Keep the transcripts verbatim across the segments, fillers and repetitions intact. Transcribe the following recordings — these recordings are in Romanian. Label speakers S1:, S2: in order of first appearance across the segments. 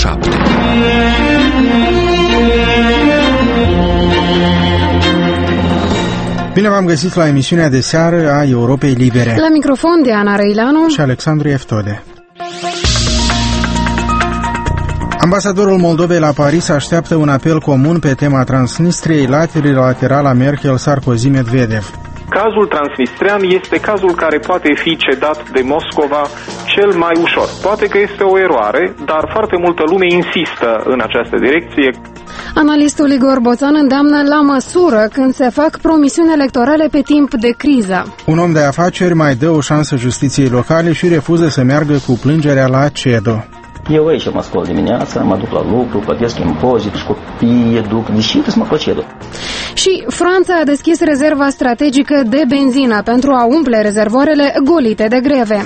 S1: șapte.
S2: Bine v-am găsit la emisiunea de seară a Europei Libere.
S3: La microfon Diana Răilanu
S2: și Alexandru Eftode. Ambasadorul Moldovei la Paris așteaptă un apel comun pe tema Transnistriei la trilaterala Merkel-Sarkozy-Medvedev.
S4: Cazul transnistrian este cazul care poate fi cedat de Moscova cel mai ușor. Poate că este o eroare, dar foarte multă lume insistă în această direcție.
S3: Analistul Igor Boțan îndeamnă la măsură când se fac promisiuni electorale pe timp de criză.
S2: Un om de afaceri mai dă o șansă justiției locale și refuză să meargă cu plângerea la CEDO.
S5: Eu aici mă scol dimineața, mă duc la lucru, plătesc impozit și copiii educ, deși trebuie să mă CEDO.
S3: Și Franța a deschis rezerva strategică de benzină pentru a umple rezervoarele golite de greve.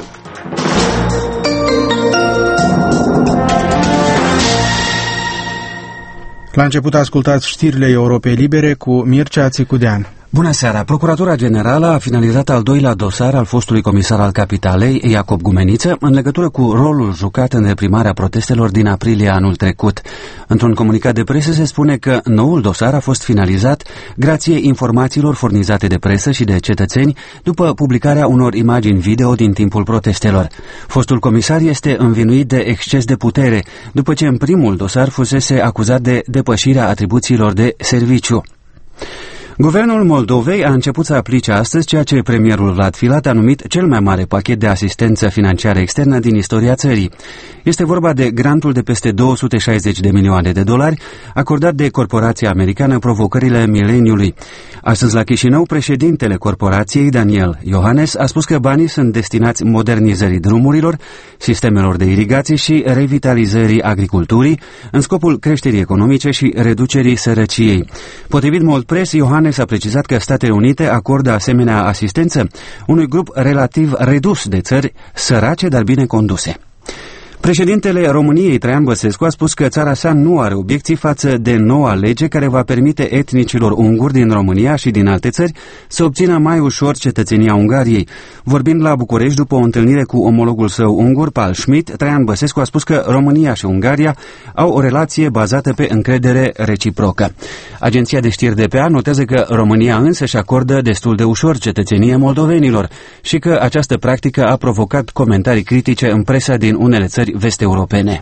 S2: La început ascultați știrile Europei Libere cu Mircea Țicudean.
S1: Bună seara! Procuratura Generală a finalizat al doilea dosar al fostului comisar al Capitalei, Iacob Gumeniță, în legătură cu rolul jucat în reprimarea protestelor din aprilie anul trecut. Într-un comunicat de presă se spune că noul dosar a fost finalizat grație informațiilor furnizate de presă și de cetățeni după publicarea unor imagini video din timpul protestelor. Fostul comisar este învinuit de exces de putere, după ce în primul dosar fusese acuzat de depășirea atribuțiilor de serviciu. Guvernul Moldovei a început să aplice astăzi ceea ce premierul Vlad Filat a numit cel mai mare pachet de asistență financiară externă din istoria țării. Este vorba de grantul de peste două sute șaizeci de milioane de dolari acordat de corporația americană Provocările Mileniului. Astăzi la Chișinău, președintele corporației, Daniel Iohannes, a spus că banii sunt destinați modernizării drumurilor, sistemelor de irigație și revitalizării agriculturii, în scopul creșterii economice și reducerii sărăciei. Potrivit Moldpress, Iohannes s-a precizat că Statele Unite acordă asemenea asistență unui grup relativ redus de țări sărace, dar bine conduse. Președintele României, Traian Băsescu, a spus că țara sa nu are obiecții față de noua lege care va permite etnicilor unguri din România și din alte țări să obțină mai ușor cetățenia Ungariei. Vorbind la București după o întâlnire cu omologul său ungur, Paul Schmidt, Traian Băsescu a spus că România și Ungaria au o relație bazată pe încredere reciprocă. Agenția de știri D P A notează că România însă și acordă destul de ușor cetățenie moldovenilor și că această practică a provocat comentarii critice în presa din unele țări vest-europene.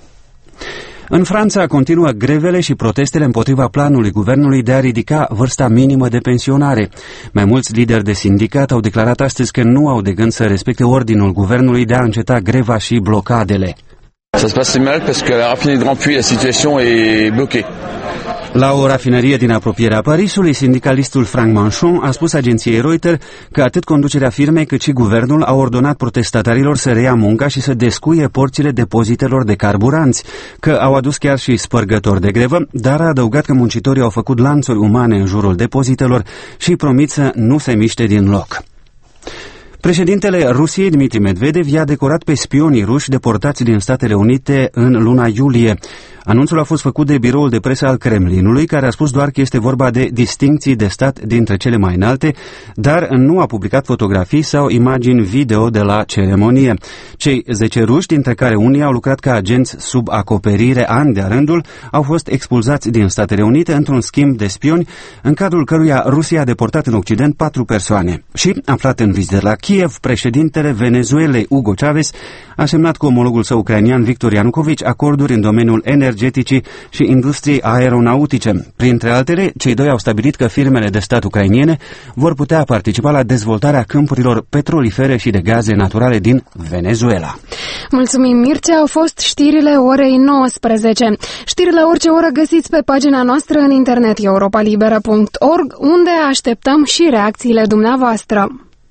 S1: În Franța continuă grevele și protestele împotriva planului guvernului de a ridica vârsta minimă de pensionare. Mai mulți lideri de sindicat au declarat astăzi că nu au de gând să respecte ordinul guvernului de a înceta greva și blocadele.
S6: Ça se passe mal parce que la raffinerie de Rampuy, la situation est bloquée.
S1: La o rafinerie din apropierea Parisului, sindicalistul Frank Manchon a spus agenției Reuters că atât conducerea firmei cât și guvernul au ordonat protestatarilor să reia munca și să descuie porțile depozitelor de carburanți, că au adus chiar și spărgători de grevă, dar a adăugat că muncitorii au făcut lanțuri umane în jurul depozitelor și promit să nu se miște din loc. Președintele Rusiei, Dmitri Medvedev, i-a decorat pe spionii ruși deportați din Statele Unite în luna iulie. Anunțul a fost făcut de biroul de presă al Kremlinului, care a spus doar că este vorba de distincții de stat dintre cele mai înalte, dar nu a publicat fotografii sau imagini video de la ceremonie. Cei zece ruși, dintre care unii au lucrat ca agenți sub acoperire ani de-a rândul, au fost expulzați din Statele Unite într-un schimb de spioni, în cadrul căruia Rusia a deportat în Occident patru persoane. Și, aflat în vizită la Kiev, președintele Venezuelei, Hugo Chavez, a semnat cu omologul său ucrainian, Victor Ianukovici, acorduri în domeniul energeticii și industriei aeronautice. Printre altele, cei doi au stabilit că firmele de stat ucrainiene vor putea participa la dezvoltarea câmpurilor petrolifere și de gaze naturale din Venezuela.
S3: Mulțumim, Mircea. Au fost știrile orei nouăsprezece. Știrile orice oră găsiți pe pagina noastră în internet europa liberă punct org, unde așteptăm și reacțiile dumneavoastră.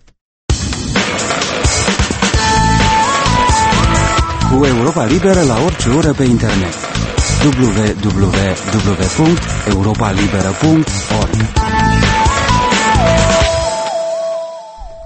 S1: Cu Europa Liberă la orice oră pe internet. w w w punct europa liberă punct org.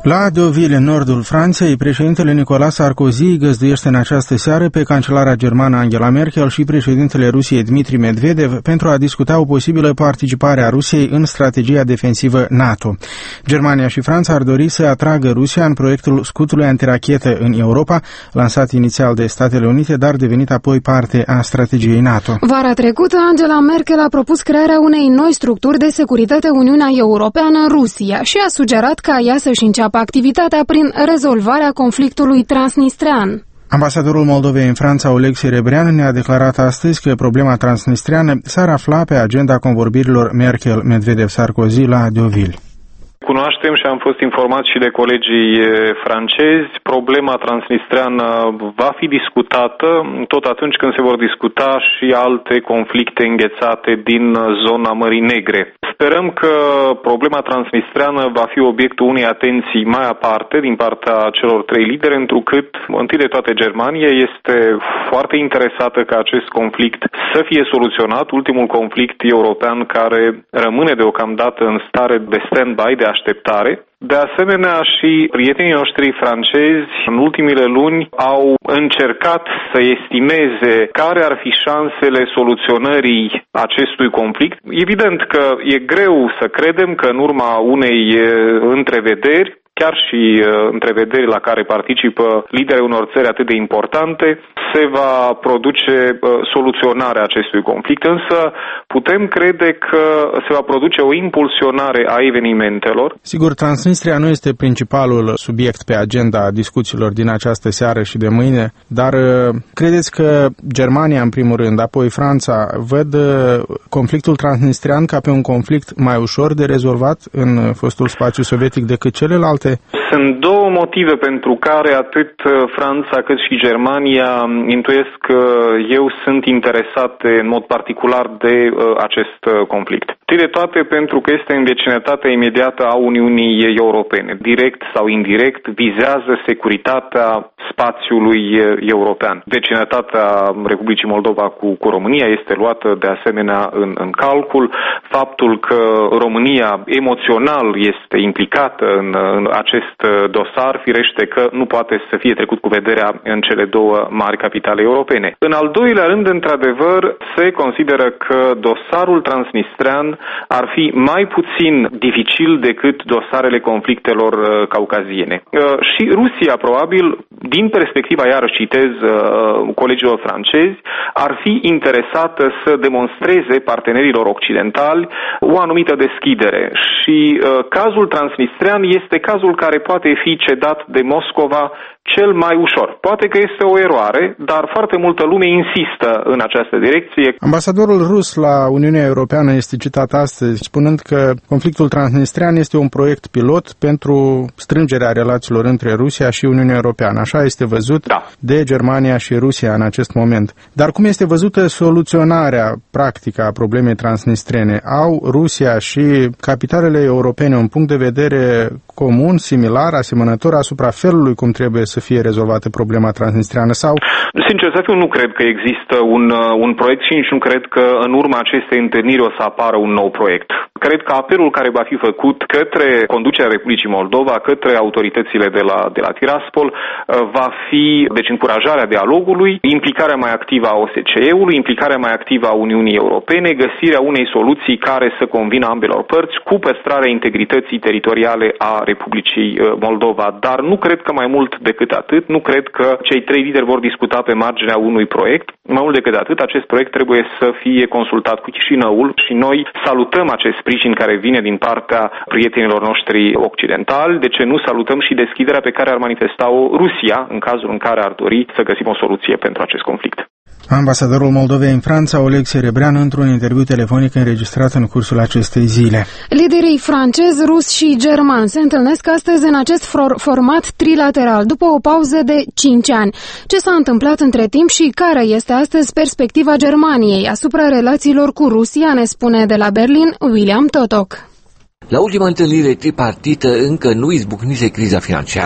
S2: La Deauville, în nordul Franței, președintele Nicolas Sarkozy găzduiește în această seară pe cancelara germană Angela Merkel și președintele Rusiei Dmitri Medvedev pentru a discuta o posibilă participare a Rusiei în strategia defensivă NATO. Germania și Franța ar dori să atragă Rusia în proiectul scutului antirachetă în Europa, lansat inițial de Statele Unite, dar devenit apoi parte a strategiei NATO.
S3: Vara trecută, Angela Merkel a propus crearea unei noi structuri de securitate Uniunea Europeană-Rusia și a sugerat ca ea să-și înceapă activitatea prin rezolvarea conflictului transnistrean.
S2: Ambasadorul Moldovei în Franța, Oleg Serebrean, ne-a declarat astăzi că problema transnistreană s-ar afla pe agenda convorbirilor Merkel-Medvedev-Sarkozy la Deauville.
S4: Cunoaștem și am fost informați și de colegii francezi, problema transnistreană va fi discutată tot atunci când se vor discuta și alte conflicte înghețate din zona Mării Negre. Sperăm că problema transnistreană va fi obiectul unei atenții mai aparte din partea celor trei lideri, întrucât, întâi de toate, Germania este foarte interesată ca acest conflict să fie soluționat, ultimul conflict european care rămâne deocamdată în stare de stand-by, de așteptare. De asemenea, și prietenii noștri francezi în ultimile luni au încercat să estimeze care ar fi șansele soluționării acestui conflict. Evident că e greu să credem că în urma unei întrevederi, chiar și întrevederi la care participă liderii unor țări atât de importante, se va produce soluționarea acestui conflict, însă putem crede că se va produce o impulsionare a evenimentelor.
S2: Sigur, Transnistria nu este principalul subiect pe agenda discuțiilor din această seară și de mâine, dar credeți că Germania, în primul rând, apoi Franța, văd conflictul transnistrian ca pe un conflict mai ușor de rezolvat în fostul spațiu sovietic decât celelalte?
S4: Sunt două motive pentru care atât Franța cât și Germania, intuiesc că eu, sunt interesate în mod particular de acest conflict. Întâi de toate pentru că este în vecinătatea imediată a Uniunii Europene. Direct sau indirect vizează securitatea spațiului european. Vecinătatea Republicii Moldova cu, cu România este luată de asemenea în, în calcul. Faptul că România emoțional este implicată în, în acest dosar, firește că nu poate să fie trecut cu vederea în cele două mari capitale europene. În al doilea rând, într-adevăr, se consideră că dosarul transnistrean ar fi mai puțin dificil decât dosarele conflictelor caucaziene. Și Rusia, probabil, din perspectiva, iarăși citez colegilor francezi, ar fi interesată să demonstreze partenerilor occidentali o anumită deschidere. Și cazul transnistrean este cazul care poate fi cedat de Moscova cel mai ușor. Poate că este o eroare, dar foarte multă lume insistă în această direcție.
S2: Ambasadorul rus la Uniunea Europeană este citat astăzi spunând că conflictul transnistrian este un proiect pilot pentru strângerea relațiilor între Rusia și Uniunea Europeană. Așa este văzut
S4: da.
S2: de Germania și Rusia în acest moment. Dar cum este văzută soluționarea practică a problemei transnistrene? Au Rusia și capitalele europene un punct de vedere comun, similar, asemănător asupra felului cum trebuie să fie rezolvată problema transnistriană sau?
S4: Sincer să fiu, nu cred că există un, un proiect și nici nu cred că în urma acestei întâlniri o să apară un nou proiect. Cred că apelul care va fi făcut către conducerea Republicii Moldova, către autoritățile de la, de la Tiraspol, va fi, deci, încurajarea dialogului, implicarea mai activă a O S C E-ului, implicarea mai activă a Uniunii Europene, găsirea unei soluții care să convină ambelor părți cu păstrarea integrității teritoriale a Republicii Moldova. Dar nu cred că mai mult decât atât, nu cred că cei trei lideri vor discuta pe marginea unui proiect. Mai mult decât atât, acest proiect trebuie să fie consultat cu Chișinăul și noi salutăm acest sprijin care vine din partea prietenilor noștri occidentali. De ce nu salutăm și deschiderea pe care ar manifesta-o Rusia în cazul în care ar dori să găsim o soluție pentru acest conflict.
S2: Ambasadorul Moldovei în Franța, Oleg Serebrean, într-un interviu telefonic înregistrat în cursul acestei zile.
S3: Liderii francez, rus și german se întâlnesc astăzi în acest format trilateral, după o pauză de cinci ani. Ce s-a întâmplat între timp și care este astăzi perspectiva Germaniei asupra relațiilor cu Rusia, ne spune de la Berlin William Totok.
S7: La ultima întâlnire tripartită încă nu izbucnise criza financiară,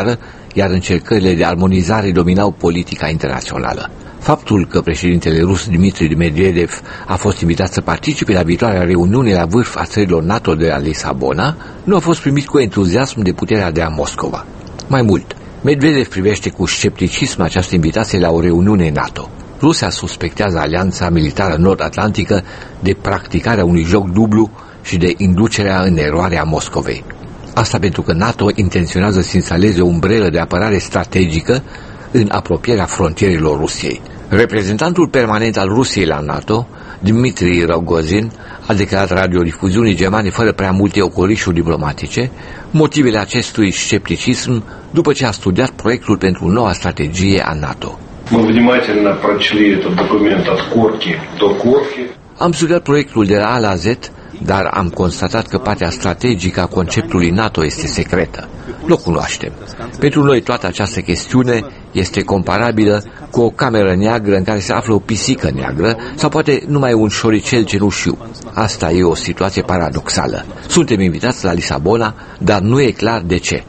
S7: iar încercările de armonizare dominau politica internațională. Faptul că președintele rus Dmitri Medvedev a fost invitat să participe la viitoarea reuniune la vârf a țărilor NATO de la Lisabona nu a fost primit cu entuziasm de puterea de a Moscova. Mai mult, Medvedev privește cu scepticism această invitație la o reuniune NATO. Rusia suspectează alianța militară nord-atlantică de practicarea unui joc dublu și de inducerea în eroare a Moscovei. Asta pentru că NATO intenționează să instaleze o umbrelă de apărare strategică în apropierea frontierelor Rusiei. Reprezentantul permanent al Rusiei la NATO, Dmitri Rogozin, a declarat radiodifuziunii germane fără prea multe ocolișuri diplomatice motivele acestui scepticism după ce a studiat proiectul pentru noua strategie a NATO. Am studiat proiectul de la A la Z, dar am constatat că partea strategică a conceptului NATO este secretă. Nu o cunoaștem. Pentru noi toată această chestiune este comparabilă cu o cameră neagră în care se află o pisică neagră sau poate numai un șoricel cenușiu. Asta e o situație paradoxală. Suntem invitați la Lisabona, dar nu e clar de ce.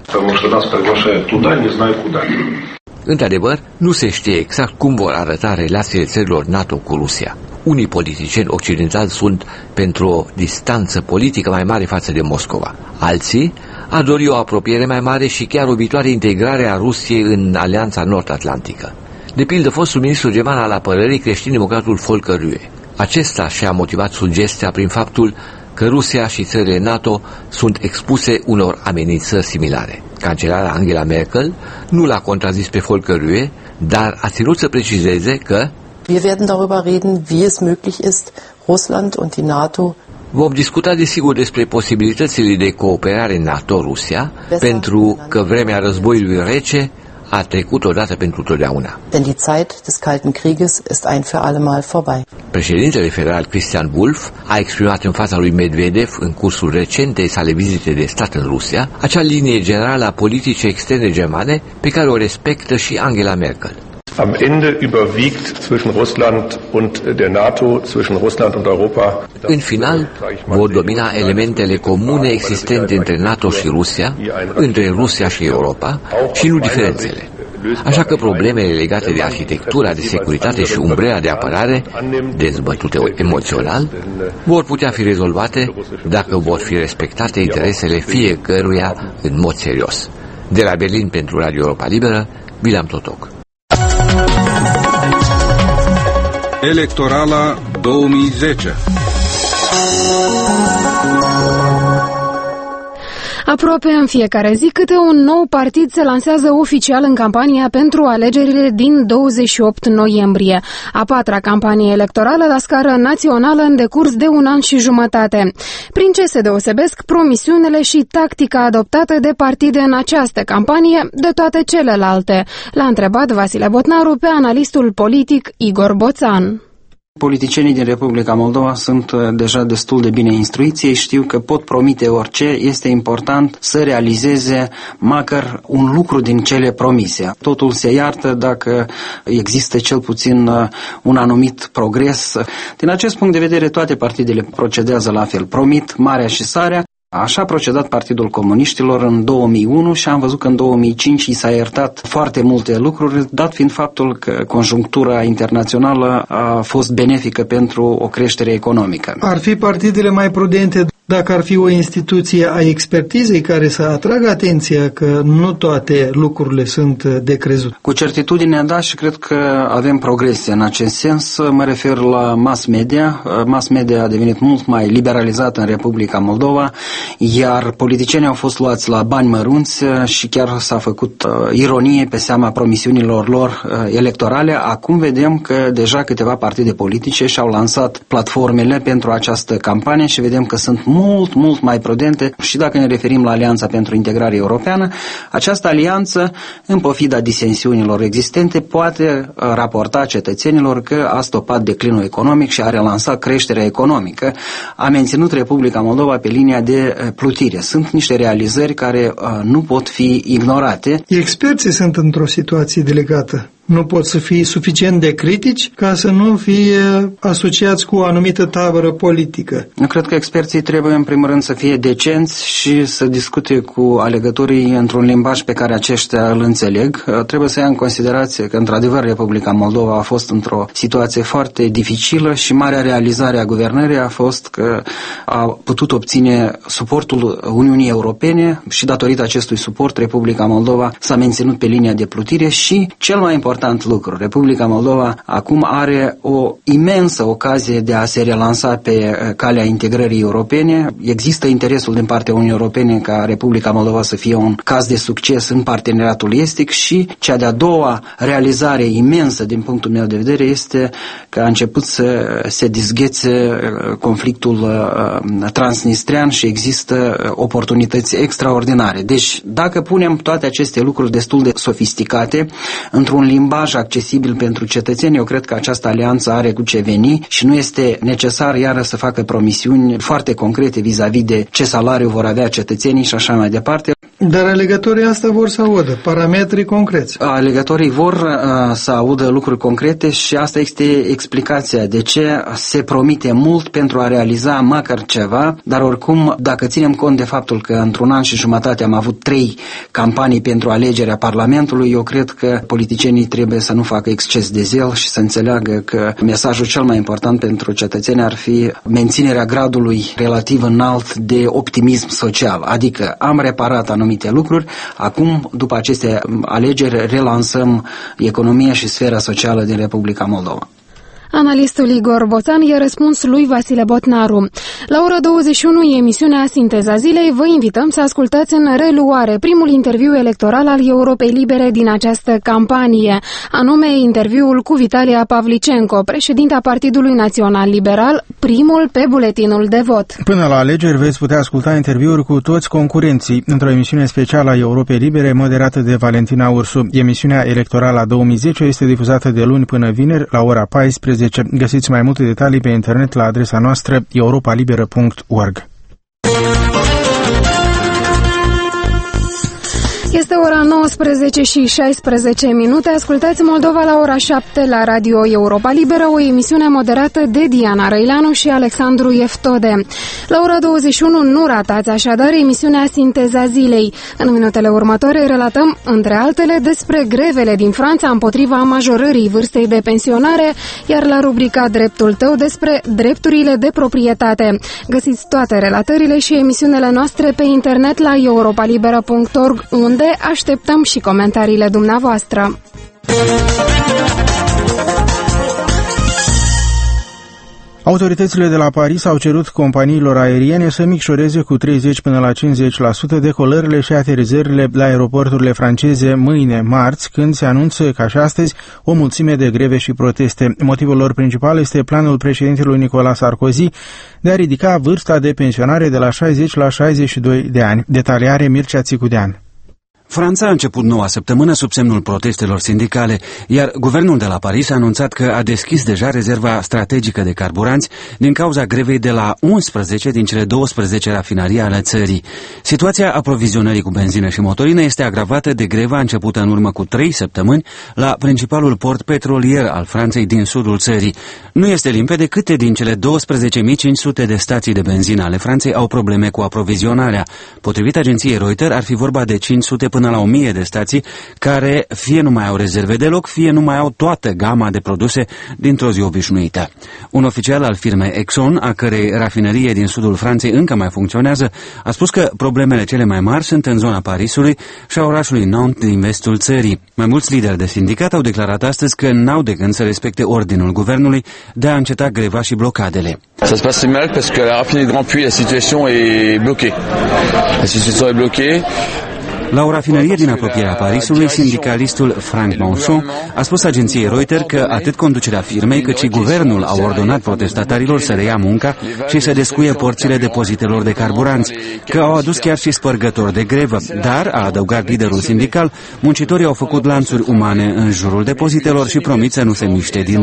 S7: Într-adevăr, nu se știe exact cum vor arăta relațiile țărilor NATO cu Rusia. Unii politicieni occidentali sunt pentru o distanță politică mai mare față de Moscova. Alții ar dori o apropiere mai mare și chiar o viitoare integrare a Rusiei în Alianța Nord-Atlantică. De pildă, fostul ministru german al apărării, creștin-democratul Volker Rühe. Acesta și-a motivat sugestia prin faptul că Rusia și țările NATO sunt expuse unor amenințări similare. Cancelara Angela Merkel nu l-a contrazis pe Volker Rühe, dar a ținut să precizeze că
S8: Wir werden darüber reden, wie es möglich ist, Russland und die NATO.
S7: Vom discuta desigur despre posibilitățile de cooperare NATO-Rusia, pentru că vremea războiului rece a trecut odată pentru totdeauna.
S8: Denn die Zeit des Kalten Krieges ist ein für alle Mal vorbei.
S7: Președintele federal Christian Wulff a exprimat în fața lui Medvedev, în cursul recentei sale vizite de stat în Rusia, acea linie generală a politicii externe germane pe care o respectă și Angela Merkel.
S9: Am Ende überwiegt zwischen Russland und der NATO, zwischen Russland und Europa.
S7: În final, vor domina elementele comune existente între NATO și Rusia, între Rusia și Europa, și nu diferențele. Așa că problemele legate de arhitectura de securitate și umbrela de apărare, dezbătute emoțional, vor putea fi rezolvate dacă vor fi respectate interesele fiecăruia în mod serios. De la Berlin pentru Radio Europa Liberă, William Totoc.
S10: Electorala două mii zece.
S3: Aproape în fiecare zi, câte un nou partid se lansează oficial în campania pentru alegerile din douăzeci și opt noiembrie, a patra campanie electorală la scară națională în decurs de un an și jumătate. Prin ce se deosebesc promisiunile și tactica adoptată de partide în această campanie de toate celelalte? L-a întrebat Vasile Botnaru pe analistul politic Igor Boțan.
S11: Politicienii din Republica Moldova sunt deja destul de bine instruiți, ei știu că pot promite orice, este important să realizeze măcar un lucru din cele promise. Totul se iartă dacă există cel puțin un anumit progres. Din acest punct de vedere, toate partidele procedează la fel, promit marea și sarea. Așa a procedat Partidul Comuniștilor în două mii unu și am văzut că în două mii cinci i s-a iertat foarte multe lucruri, dat fiind faptul că conjunctura internațională a fost benefică pentru o creștere economică.
S2: Ar fi partidele mai prudente dacă ar fi o instituție a expertizei care să atragă atenția că nu toate lucrurile sunt de crezut?
S11: Cu certitudine, da, și cred că avem progrese în acest sens. Mă refer la mass media. Mass media a devenit mult mai liberalizată în Republica Moldova, iar politicienii au fost luați la bani mărunți și chiar s-a făcut uh, ironie pe seama promisiunilor lor uh, electorale. Acum vedem că deja câteva partide politice și-au lansat platformele pentru această campanie și vedem că sunt mult, mult mai prudente și dacă ne referim la Alianța pentru Integrare Europeană, această alianță, în pofida disensiunilor existente, poate raporta cetățenilor că a stopat declinul economic și a relansat creșterea economică, a menținut Republica Moldova pe linia de plutire. Sunt niște realizări care nu pot fi ignorate.
S2: Experții sunt într-o situație delicată.
S12: Nu pot să fie suficient de critici ca să nu fie asociați cu o anumită tabără politică.
S11: Eu cred că experții trebuie în primul rând să fie decenți și să discute cu alegătorii într-un limbaj pe care aceștia îl înțeleg. Trebuie să ia în considerație că într-adevăr Republica Moldova a fost într-o situație foarte dificilă și marea realizare a guvernării a fost că a putut obține suportul Uniunii Europene și datorită acestui suport Republica Moldova s-a menținut pe linia de plutire și cel mai important lucru. Republica Moldova acum are o imensă ocazie de a se relansa pe calea integrării europene. Există interesul din partea Uniunii Europene ca Republica Moldova să fie un caz de succes în parteneriatul estic și cea de-a doua realizare imensă din punctul meu de vedere este că a început să se dizghețe conflictul transnistrian și există oportunități extraordinare. Deci, dacă punem toate aceste lucruri destul de sofisticate într-un limbaj accesibil pentru cetățeni, eu cred că această alianță are cu ce veni și nu este necesar iară să facă promisiuni foarte concrete vis-a-vis de ce salariu vor avea cetățenii și așa mai departe.
S12: Dar alegătorii asta vor să audă, parametrii concreți.
S11: Alegătorii vor uh, să audă lucruri concrete și asta este explicația de ce se promite mult pentru a realiza măcar ceva, dar oricum, dacă ținem cont de faptul că într-un an și jumătate am avut trei campanii pentru alegerea Parlamentului, eu cred că politicienii trebuie să nu facă exces de zel și să înțeleagă că mesajul cel mai important pentru cetățeni ar fi menținerea gradului relativ înalt de optimism social, adică am reparat anumite lucruri, acum, după aceste alegeri, relansăm economia și sfera socială din Republica Moldova.
S3: Analistul Igor Boțan i-a răspuns lui Vasile Botnaru. La ora douăzeci și unu, emisiunea Sinteza Zilei, vă invităm să ascultați în reluare primul interviu electoral al Europei Libere din această campanie, anume interviul cu Vitalia Pavlicenko, președinta Partidului Național Liberal, primul pe buletinul de vot.
S2: Până la alegeri veți putea asculta interviuri cu toți concurenții într-o emisiune specială a Europei Libere moderată de Valentina Ursu. Emisiunea electorală a două mii zece este difuzată de luni până vineri la ora paisprezece. Găsiți mai multe detalii pe internet la adresa noastră europa liberă punct org.
S3: Este ora nouăsprezece și șaisprezece minute. Ascultați Moldova la ora șapte la Radio Europa Liberă, o emisiune moderată de Diana Răileanu și Alexandru Eftode. La ora douăzeci și unu nu ratați așadar emisiunea Sinteza Zilei. În minutele următoare relatăm, între altele, despre grevele din Franța împotriva majorării vârstei de pensionare, iar la rubrica Dreptul tău despre drepturile de proprietate. Găsiți toate relatările și emisiunile noastre pe internet la europa liberă punct org, unde așteptăm și comentariile dumneavoastră.
S2: Autoritățile de la Paris au cerut companiilor aeriene să micșoreze cu treizeci până la cincizeci la sută decolările și aterizările la aeroporturile franceze mâine, marți, când se anunță, ca și astăzi, o mulțime de greve și proteste. Motivul lor principal este planul președintelui Nicolas Sarkozy de a ridica vârsta de pensionare de la șaizeci la șaizeci și doi de ani. Detaliare Mircea Țicudean.
S1: Franța a început noua săptămână sub semnul protestelor sindicale, iar guvernul de la Paris a anunțat că a deschis deja rezerva strategică de carburanți din cauza grevei de la unsprezece din cele douăsprezece rafinării ale țării. Situația aprovizionării cu benzină și motorină este agravată de greva începută în urmă cu trei săptămâni la principalul port petrolier al Franței din sudul țării. Nu este limpede câte din cele douăsprezece mii cinci sute de stații de benzină ale Franței au probleme cu aprovizionarea. Potrivit agenției Reuters, ar fi vorba de cinci sute până la o mie de stații care fie nu mai au rezerve deloc, fie nu mai au toată gama de produse dintr-o zi obișnuită. Un oficial al firmei Exxon, a cărei rafinerie din sudul Franței încă mai funcționează, a spus că problemele cele mai mari sunt în zona Parisului și a orașului Nantes din vestul țării. Mai mulți lideri de sindicat au declarat astăzi că n-au de gând să respecte ordinul guvernului de a înceta greva și blocadele.
S6: Ça se passe mal parce que la raffinerie de Grand Puy, la situation est bloquée. La situation est bloquée.
S1: La o rafinerie din apropierea Parisului, sindicalistul Frank Monchon a spus agenției Reuters că atât conducerea firmei cât și guvernul au ordonat protestatarilor să reia munca și să descuie porțile depozitelor de carburanți, că au adus chiar și spărgători de grevă, dar, a adăugat liderul sindical, muncitorii au făcut lanțuri umane în jurul depozitelor și promit să nu se miște din loc.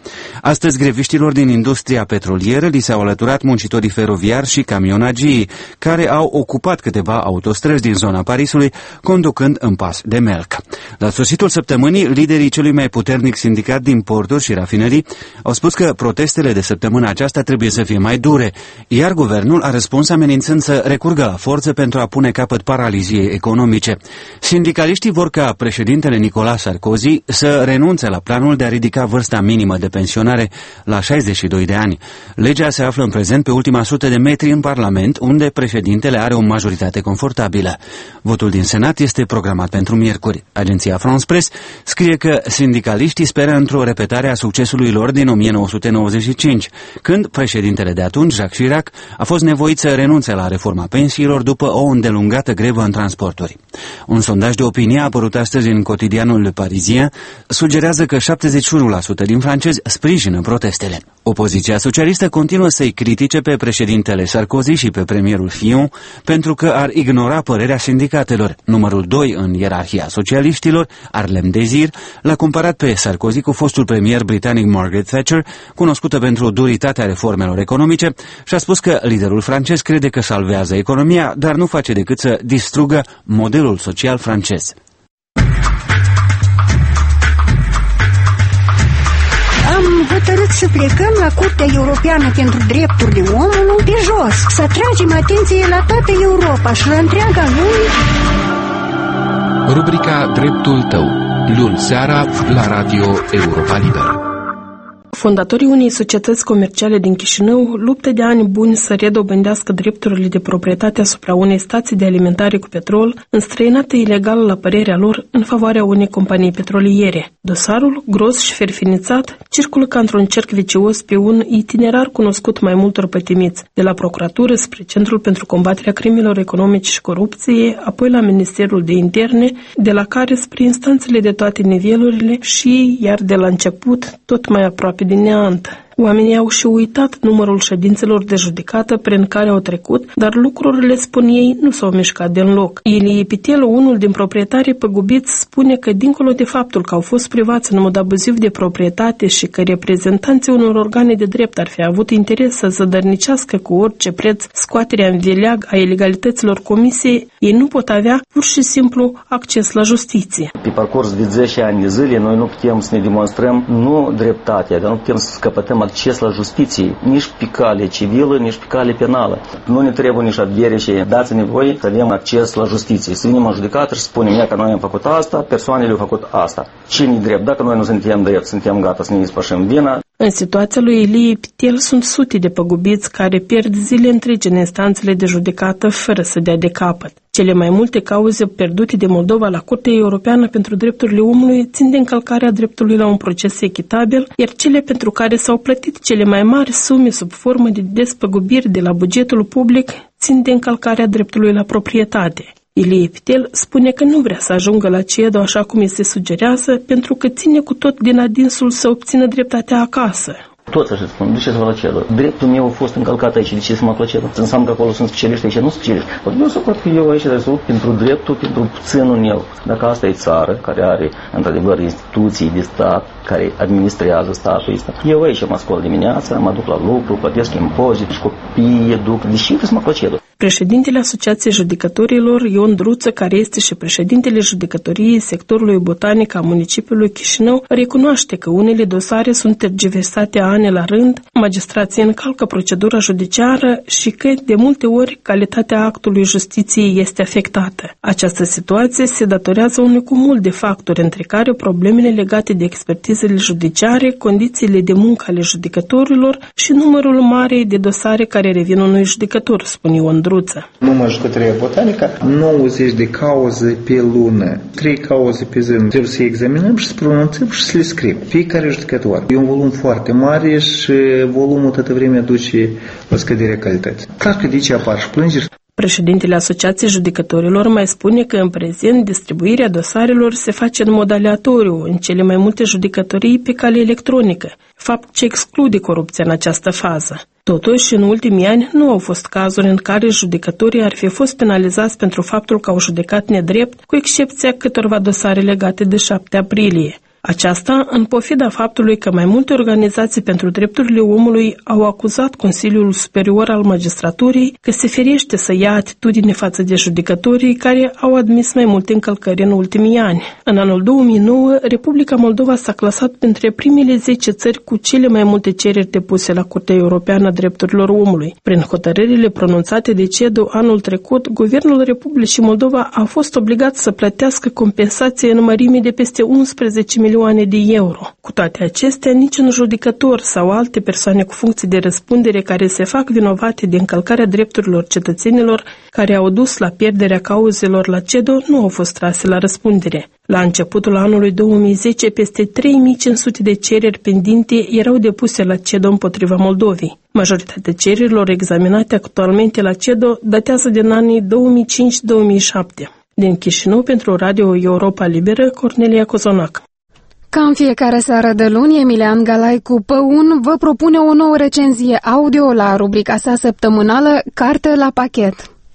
S1: Astăzi, greviștilor din industria petrolieră li s-au alăturat muncitorii feroviari și camionagii, care au ocupat câteva autostrăzi din zona Parisului, conducând în pas de melc. La sfârșitul săptămânii, liderii celui mai puternic sindicat din porturi și rafinării au spus că protestele de săptămâna aceasta trebuie să fie mai dure, iar guvernul a răspuns amenințând să recurgă la forță pentru a pune capăt paraliziei economice. Sindicaliștii vor ca președintele Nicolas Sarkozy să renunțe la planul de a ridica vârsta minimă de pensionare la șaizeci și doi de ani. Legea se află în prezent pe ultima sută de metri în Parlament, unde președintele are o majoritate confortabilă. Votul din Senat este programat pentru miercuri. Agenția France Press scrie că sindicaliștii speră într-o repetare a succesului lor din o mie nouă sute nouăzeci și cinci, când președintele de atunci, Jacques Chirac, a fost nevoit să renunțe la reforma pensiilor după o îndelungată grevă în transporturi. Un sondaj de opinie apărut astăzi în cotidianul Le Parisien sugerează că șaptezeci și unu la sută din francezi sprijină protestele. Opoziția socialistă continuă să-i critique pe președintele Sarkozy și pe premierul Fillon pentru că ar ignora părerea sindicatelor. Numărul doi în ierarhia socialiștilor, Harlem Désir, l-a comparat pe Sarkozy cu fostul premier britanic Margaret Thatcher, cunoscută pentru duritatea reformelor economice, și a spus că liderul francez crede că salvează economia, dar nu face decât să distrugă modelul social francez.
S13: Am hotărât să plecăm la Curtea Europeană pentru Drepturile Omului pe jos, să atragem atenție la toată Europa și la întreaga lume.
S10: Rubrica Dreptul tău, luni seara la Radio Europa Liberă.
S14: Fondatorii unei societăți comerciale din Chișinău luptă de ani buni să redobândească drepturile de proprietate asupra unei stații de alimentare cu petrol, înstrăinată ilegal la părerea lor în favoarea unei companii petroliere. Dosarul, gros și ferfinițat, circulă ca într-un cerc vicios pe un itinerar cunoscut mai multor pătimiți, de la procuratură spre Centrul pentru combaterea crimelor economice și corupției, apoi la Ministerul de Interne, de la care spre instanțele de toate nivelurile și, iar de la început, tot mai aproape din neant. Oamenii au și uitat numărul ședințelor de judecată prin care au trecut, dar lucrurile, spun ei, nu s-au mișcat din loc. Ilie Pitelu, unul din proprietarii păgubiți, spune că, dincolo de faptul că au fost privați în mod abuziv de proprietate și că reprezentanții unor organe de drept ar fi avut interes să zădărnicească cu orice preț scoaterea în vileag a ilegalităților comisiei, ei nu pot avea pur și simplu acces la justiție.
S5: Pe parcurs de zece ani de zile, noi nu putem să ne demonstrăm nu dreptatea, dar nu putem să scăpătăm acces la justiție, nici pe cale civilă, nici pe cale penală. Nu ne trebuie nici adviere și dați-ne voi să avem acces la justiție. Să venim în judecată și spunem ea că noi am făcut asta, persoanele au făcut asta. Cine-i drept? Dacă noi nu suntem drept, suntem gata să ne ispășim vina.
S14: În situația lui Ilie Pitel sunt sute de păgubiți care pierd zile întregi în instanțele de judecată fără să dea de capăt. Cele mai multe cauze pierdute de Moldova la Curtea Europeană pentru Drepturile Omului țin de încălcarea dreptului la un proces echitabil, iar cele pentru care s-au plătit cele mai mari sume sub formă de despăgubiri de la bugetul public țin de încălcarea dreptului la proprietate. Ilie Pitel spune că nu vrea să ajungă la C E D O așa cum îi se sugerează, pentru că ține cu tot din adinsul să obțină dreptatea acasă.
S5: Toți așa spun, duceți-vă la C E D O. Dreptul meu a fost încălcat aici, de ce să mă la C E D O? Înseamnă că acolo sunt specialiști, aici nu specialiști. Eu să pot că eu aici rezolv pentru dreptul, pentru puținul meu. Dacă asta e țară care are, într-adevăr, instituții de stat care administrează statul ăsta, eu aici mă scol dimineața, mă duc la lucru, plătesc impozit și copiii educ. De ce trebuie să mă la C E D O?
S14: Președintele Asociației Judecătorilor, Ion Druță, care este și președintele judecătoriei sectorului botanic a municipiului Chișinău, recunoaște că unele dosare sunt tergiversate ani la rând, magistrații încalcă procedura judiciară și că, de multe ori, calitatea actului justiției este afectată. Această situație se datorează unui cumul de factori, între care problemele legate de expertizele judiciare, condițiile de muncă ale judecătorilor și numărul mare de dosare care revin unui judecător, spune Ion Druță.
S15: Numai jucătoria botanică, nouăzeci de cauze pe lună, trei cauze pe zi. Trebuie să examinăm și să pronunțăm și să le scriem. Fiecare judecător. E un volum foarte mare și volumul toată vremea duce la scăderea calității. Clar că de ce apar și plângeri.
S14: Președintele Asociației Judecătorilor mai spune că în prezent distribuirea dosarelor se face în mod aleatoriu în cele mai multe judecătorii pe cale electronică, fapt ce exclude corupția în această fază. Totuși, în ultimii ani nu au fost cazuri în care judecătorii ar fi fost penalizați pentru faptul că au judecat nedrept, cu excepția câtorva dosare legate de șapte aprilie. Aceasta în pofida faptului că mai multe organizații pentru drepturile omului au acuzat Consiliul Superior al Magistraturii că se ferește să ia atitudine față de judecătorii care au admis mai multe încălcări în ultimii ani. În anul două mii nouă, Republica Moldova s-a clasat printre primele zece țări cu cele mai multe cereri depuse la Curtea Europeană a Drepturilor Omului. Prin hotărârile pronunțate de CEDO anul trecut, Guvernul Republicii Moldova a fost obligat să plătească compensație în mărime de peste unsprezece milioane de euro. Cu toate acestea, niciun judecător sau alte persoane cu funcții de răspundere care se fac vinovate de încălcarea drepturilor cetățenilor care au dus la pierderea cauzelor la CEDO nu au fost trase la răspundere. La începutul anului două mii zece, peste trei mii cinci sute de cereri pendinte erau depuse la CEDO împotriva Moldovei. Majoritatea cererilor examinate actualmente la CEDO datează din anii două mii cinci două mii șapte. Din Chișinău, pentru Radio Europa Liberă, Cornelia Cozonac.
S3: Ca în fiecare seară de luni, Emilian Galai cu Păun vă propune o nouă recenzie audio la rubrica sa săptămânală Carte la pachet.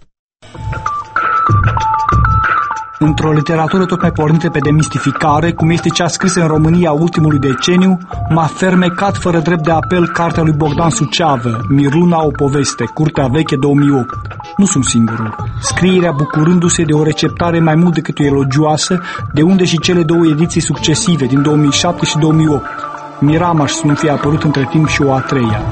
S16: Într-o literatură tot mai pornită pe demistificare, cum este cea scrisă în România ultimului deceniu, m-a fermecat fără drept de apel cartea lui Bogdan Suceavă, Miruna, o poveste, Curtea Veche două mii opt. Nu sunt singurul. Scrierea bucurându-se de o receptare mai mult decât elogioasă, de unde și cele două ediții succesive, din două mii șapte și două mii opt. Miramaș să nu fie apărut între timp și o a treia.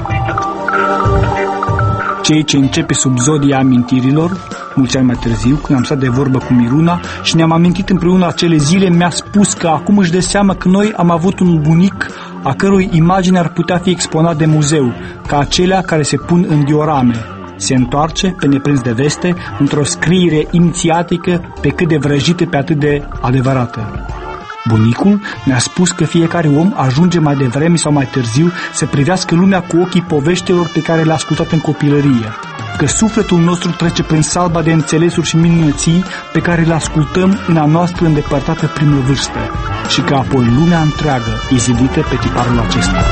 S16: Ceea ce începe sub zodia amintirilor, mulți ani mai târziu, când am stat de vorbă cu Miruna și ne-am amintit împreună acele zile, mi-a spus că acum își dă seama că noi am avut un bunic a cărui imagine ar putea fi exponat de muzeu, ca acelea care se pun în diorame. Se întoarce, pe neprins de veste, într-o scriere inițiatică, pe cât de vrăjită, pe atât de adevărată. Bunicul ne-a spus că fiecare om ajunge mai devreme sau mai târziu să privească lumea cu ochii poveștilor pe care le-a ascultat în copilărie, că sufletul nostru trece prin salba de înțelesuri și minunății pe care le ascultăm în a noastră îndepărtată primă vârstă și că apoi lumea întreagă e zidită pe tiparul acesta.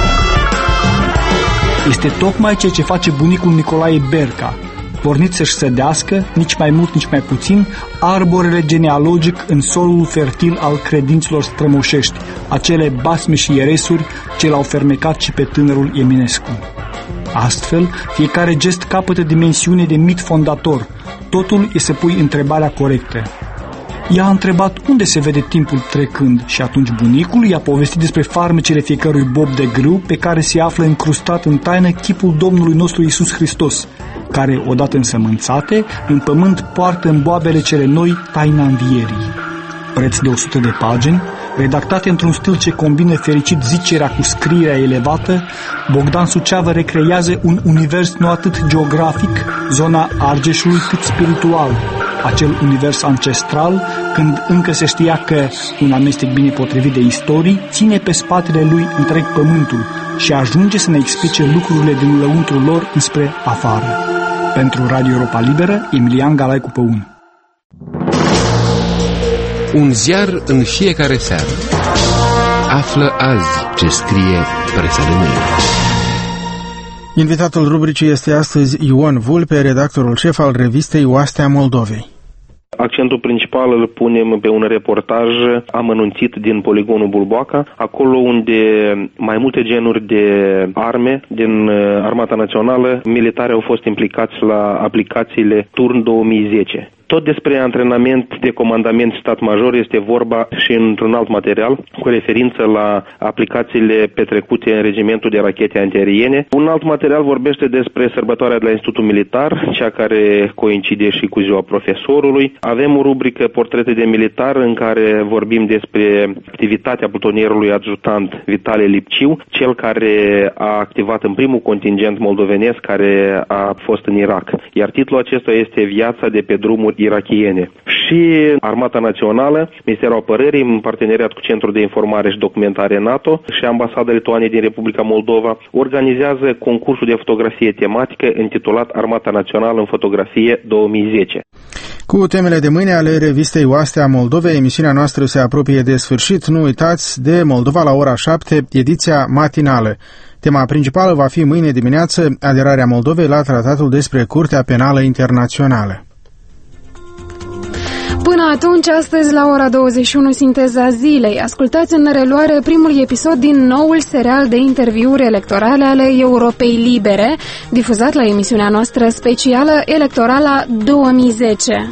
S16: Este tocmai ceea ce face bunicul Nicolae Berca, pornit să-și sădească, nici mai mult, nici mai puțin, arborele genealogic în solul fertil al credințelor strămoșești, acele basme și ieresuri ce l-au fermecat și pe tânărul Eminescu. Astfel, fiecare gest capătă dimensiune de mit fondator. Totul e să pui întrebarea corectă. I-a întrebat unde se vede timpul trecând și atunci bunicul i-a povestit despre farmecele fiecărui bob de grâu pe care se află încrustat în taină chipul Domnului nostru Iisus Hristos, care, odată însămânțate, în pământ poartă în boabele cele noi taina învierii. Preț de o sută de pagini, redactate într-un stil ce combină fericit zicerea cu scrierea elevată, Bogdan Suceavă recrează un univers nu atât geografic, zona Argeșului, cât spiritual, acel univers ancestral, când încă se știa că un amestec bine potrivit de istorii ține pe spatele lui întreg pământul și ajunge să ne explice lucrurile din lăuntrul lor înspre afară. Pentru Radio Europa Liberă, Emilian Galai cu Păun.
S10: Un ziar în fiecare seară. Află azi ce scrie presa de mâine.
S2: Invitatul rubricii este astăzi Ion Vulpe, redactorul șef al revistei Oastea Moldovei.
S17: Accentul principal îl punem pe un reportaj amănunțit din poligonul Bulboaca, acolo unde mai multe genuri de arme din Armata Națională, militari au fost implicați la aplicațiile Turn două mii zece. Tot despre antrenament de comandament stat-major este vorba și într-un alt material, cu referință la aplicațiile petrecute în regimentul de rachete antiaeriene. Un alt material vorbește despre sărbătoarea de la Institutul Militar, cea care coincide și cu ziua profesorului. Avem o rubrică Portrete de militar, în care vorbim despre activitatea plutonierului adjutant Vitale Lipciu, cel care a activat în primul contingent moldovenesc care a fost în Irak. Iar titlul acesta este Viața de pe drumuri irachiene. Și Armata Națională, Ministerul Apărării, în parteneriat cu Centrul de Informare și Documentare NATO și Ambasada Lituaniei din Republica Moldova, organizează concursul de fotografie tematică intitulat Armata Națională în fotografie două mii zece.
S2: Cu temele de mâine ale revistei Oastea Moldovei, emisiunea noastră se apropie de sfârșit. Nu uitați de Moldova la ora șapte, ediția matinală. Tema principală va fi mâine dimineață aderarea Moldovei la Tratatul despre Curtea Penală Internațională.
S3: Până atunci, astăzi la ora douăzeci și unu, Sinteza Zilei. Ascultați în reluare primul episod din noul serial de interviuri electorale ale Europei Libere, difuzat la emisiunea noastră specială Electorala două mii zece.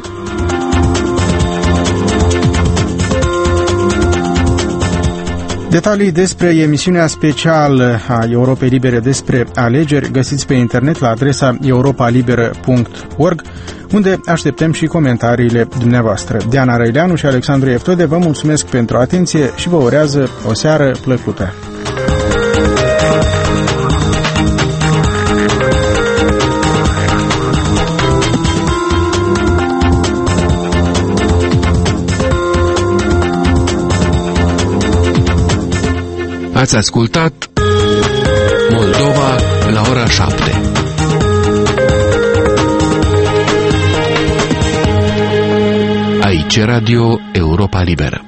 S2: Detalii despre emisiunea specială a Europei Libere despre alegeri găsiți pe internet la adresa europa liberă punct org, unde așteptăm și comentariile dumneavoastră. Diana Răileanu și Alexandru Eftode vă mulțumesc pentru atenție și vă urează o seară plăcută.
S10: Ați ascultat Moldova la ora șapte. Aici Radio Europa Liberă.